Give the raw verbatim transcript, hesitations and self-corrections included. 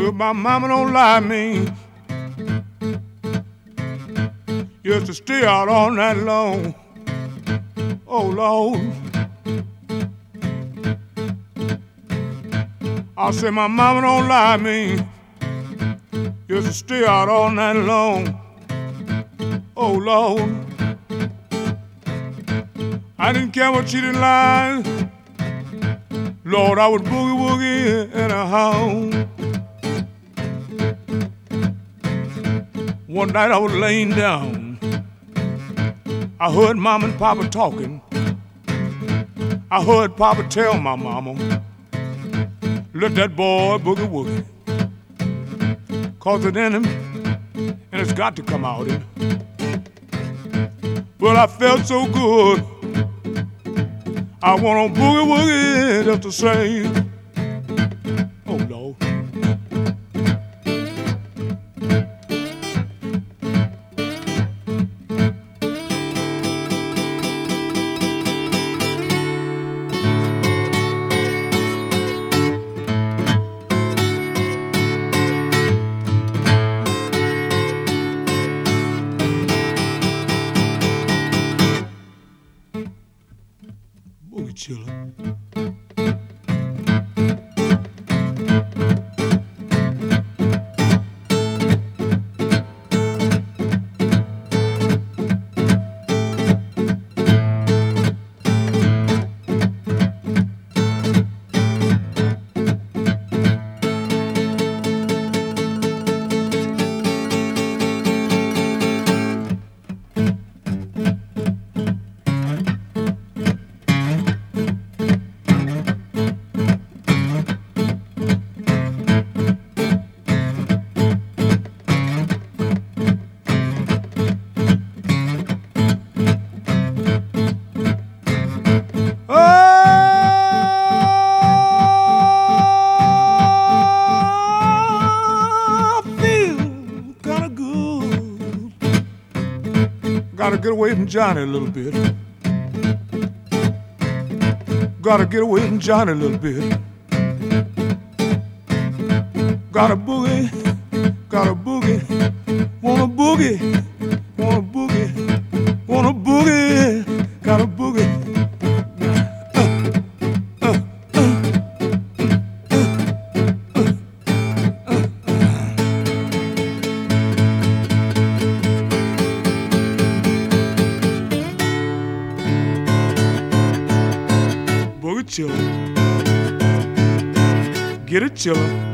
Well, my mama don't lie me. Used to stay out all night long. Oh, Lord. I say my mama don't lie me. Used to stay out all night long. Oh, Lord. I didn't care what she didn't lie. Lord, I would boogie woogie anyhow. One night I was laying down. I heard Mom and Papa talking. I heard Papa tell my mama, let that boy boogie woogie. Cause it's in him, and it's got to come out in him. Well, I felt so good. I want to boogie woogie just the same. Oh, Lord. Boogie chiller. Gotta get away from Johnny a little bit. Gotta get away from Johnny a little bit. Gotta boogie, gotta boogie, wanna boogie, wanna boogie, wanna boogie, gotta boogie. Chiller. Get it, chiller.